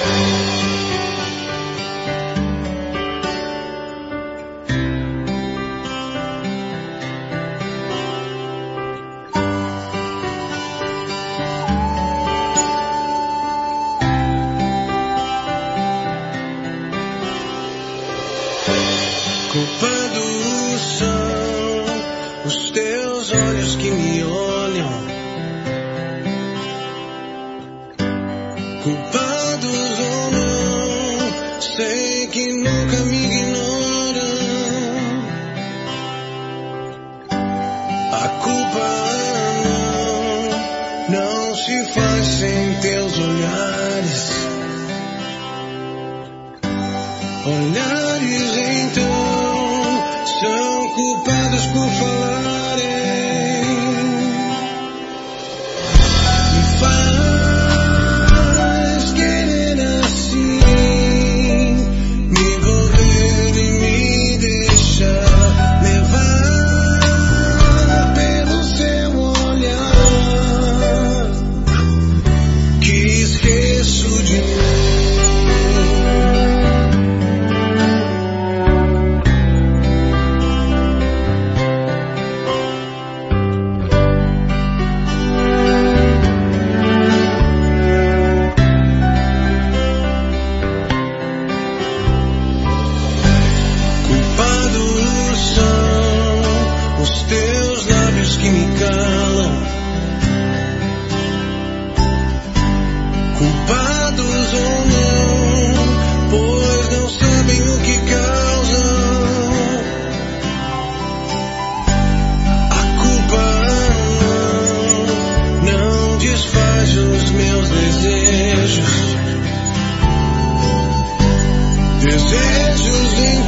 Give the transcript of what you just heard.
Culpados são os teus olhos que me olham. Culpados ou não, sei que nunca me ignoram. A culpa não se faz sem teus olhares. Olhares então são culpados por falarem. Me faz querer assim, me envolver e me deixar levar pelo seu olhar, que esqueço de mim. Que me calam, culpados ou não, pois não sabem o que causam. A culpa não desfaz os meus desejos, desejos em